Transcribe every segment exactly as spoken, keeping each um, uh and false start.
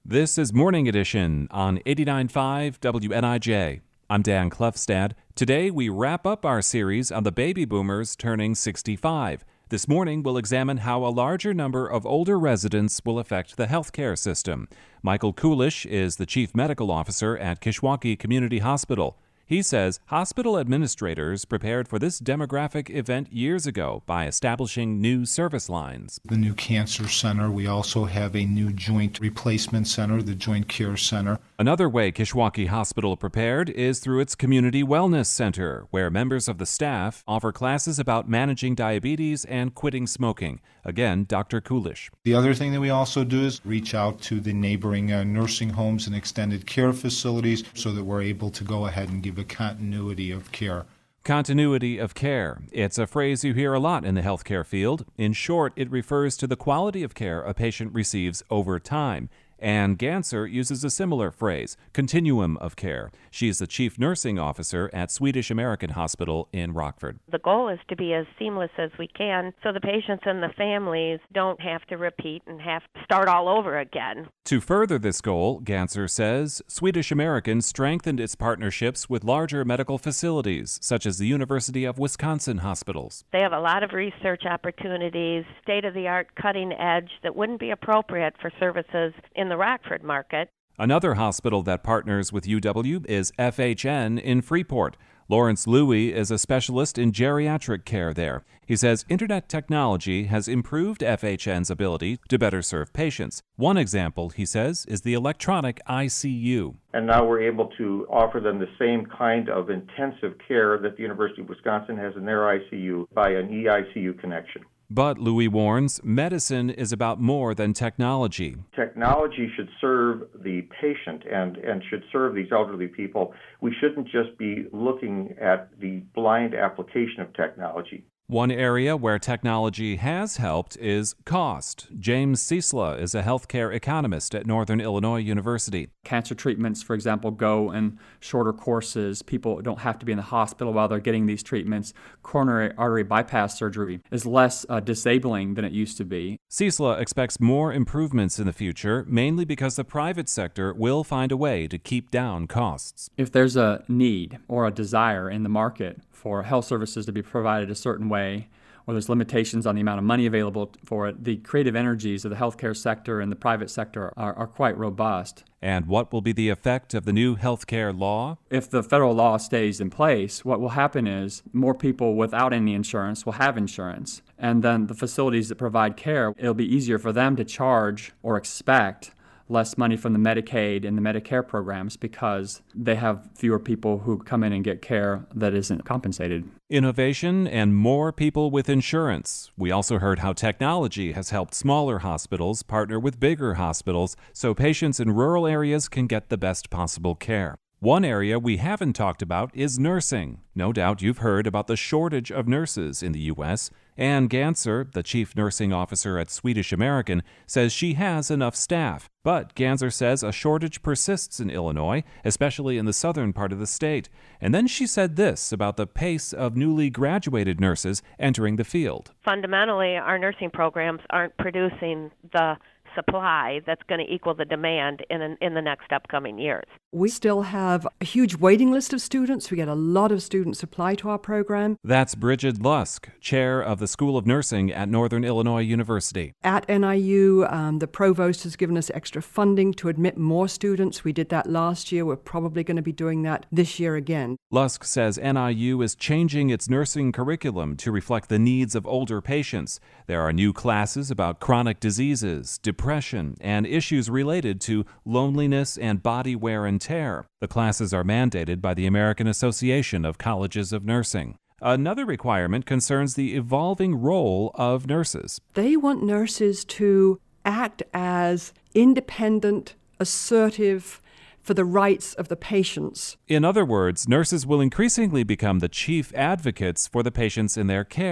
This is Morning Edition on eighty-nine point five W N I J. I'm Dan Klefstad. Today we wrap up our series on the baby boomers turning sixty-five. This morning we'll examine how a larger number of older residents will affect the healthcare system. Michael Kulish is the Chief Medical Officer at Kishwaukee Community Hospital. He says hospital administrators prepared for this demographic event years ago by establishing new service lines. The new cancer center. We also have a new joint replacement center, the Joint Care Center. Another way Kishwaukee Hospital prepared is through its Community Wellness Center, where members of the staff offer classes about managing diabetes and quitting smoking. Again, Doctor Kulish. The other thing that we also do is reach out to the neighboring uh, nursing homes and extended care facilities so that we're able to go ahead and give a continuity of care. Continuity of care. It's a phrase you hear a lot in the healthcare field. In short, it refers to the quality of care a patient receives over time. Ann Ganser uses a similar phrase, continuum of care. She's the chief nursing officer at Swedish American Hospital in Rockford. The goal is to be as seamless as we can so the patients and the families don't have to repeat and have to start all over again. To further this goal, Ganser says, Swedish American strengthened its partnerships with larger medical facilities, such as the University of Wisconsin hospitals. They have a lot of research opportunities, state-of-the-art cutting edge that wouldn't be appropriate for services in the Rockford market. Another hospital that partners with U W is F H N in Freeport. Lawrence Louie is a specialist in geriatric care there. He says internet technology has improved F H N's ability to better serve patients. One example, he says, is the electronic I C U. And now we're able to offer them the same kind of intensive care that the University of Wisconsin has in their I C U by an E I C U connection. But, Louis warns, medicine is about more than technology. Technology should serve the patient and, and should serve these elderly people. We shouldn't just be looking at the blind application of technology. One area where technology has helped is cost. James Ciesla is a healthcare economist at Northern Illinois University. Cancer treatments, for example, go in shorter courses. People don't have to be in the hospital while they're getting these treatments. Coronary artery bypass surgery is less uh, disabling than it used to be. Ciesla expects more improvements in the future, mainly because the private sector will find a way to keep down costs. If there's a need or a desire in the market for health services to be provided a certain way, or there's limitations on the amount of money available for it, the creative energies of the healthcare sector and the private sector are, are quite robust. And what will be the effect of the new healthcare law? If the federal law stays in place, what will happen is more people without any insurance will have insurance. And then the facilities that provide care, it'll be easier for them to charge or expect less money from the Medicaid and the Medicare programs because they have fewer people who come in and get care that isn't compensated. Innovation and more people with insurance. We also heard how technology has helped smaller hospitals partner with bigger hospitals so patients in rural areas can get the best possible care. One area we haven't talked about is nursing. No doubt you've heard about the shortage of nurses in the U S Ann Ganser, the chief nursing officer at Swedish American, says she has enough staff. But Ganser says a shortage persists in Illinois, especially in the southern part of the state. And then she said this about the pace of newly graduated nurses entering the field. Fundamentally, our nursing programs aren't producing the supply that's going to equal the demand in an, in the next upcoming years. We still have a huge waiting list of students. We get a lot of students apply to our program. That's Bridget Lusk, chair of the School of Nursing at Northern Illinois University. At N I U, um, the provost has given us extra funding to admit more students. We did that last year. We're probably going to be doing that this year again. Lusk says N I U is changing its nursing curriculum to reflect the needs of older patients. There are new classes about chronic diseases, depression, and issues related to loneliness and body wear and tear. The classes are mandated by the American Association of Colleges of Nursing. Another requirement concerns the evolving role of nurses. They want nurses to act as independent, assertive, for the rights of the patients. In other words, nurses will increasingly become the chief advocates for the patients in their care.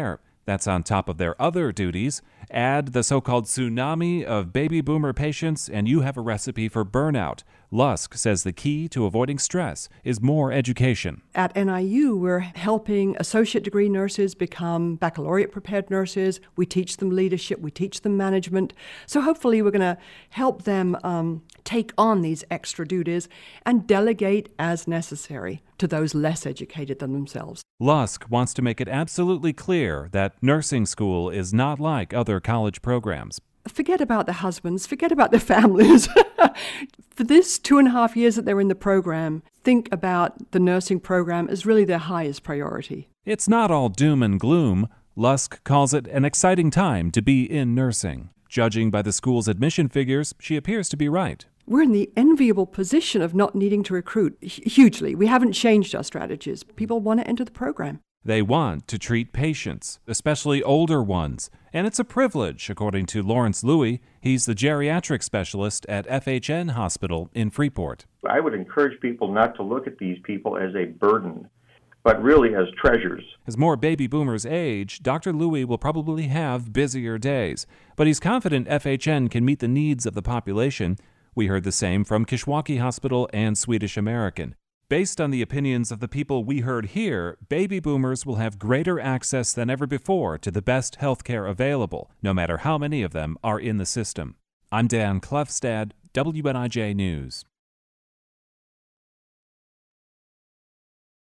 That's on top of their other duties. Add the so-called tsunami of baby boomer patients, and you have a recipe for burnout. Lusk says the key to avoiding stress is more education. At N I U, we're helping associate degree nurses become baccalaureate-prepared nurses. We teach them leadership. We teach them management. So hopefully we're going to help them um, take on these extra duties and delegate as necessary to those less educated than themselves. Lusk wants to make it absolutely clear that nursing school is not like other college programs. Forget about the husbands, forget about the families. For this two and a half years that they're in the program, think about the nursing program as really their highest priority. It's not all doom and gloom. Lusk calls it an exciting time to be in nursing. Judging by the school's admission figures, she appears to be right. We're in the enviable position of not needing to recruit hugely. We haven't changed our strategies. People want to enter the program. They want to treat patients, especially older ones. And it's a privilege, according to Lawrence Louie. He's the geriatric specialist at F H N Hospital in Freeport. I would encourage people not to look at these people as a burden, but really as treasures. As more baby boomers age, Doctor Louie will probably have busier days. But he's confident F H N can meet the needs of the population. We heard the same from Kishwaukee Hospital and Swedish American. Based on the opinions of the people we heard here, baby boomers will have greater access than ever before to the best health care available, no matter how many of them are in the system. I'm Dan Klefstad, W N I J News.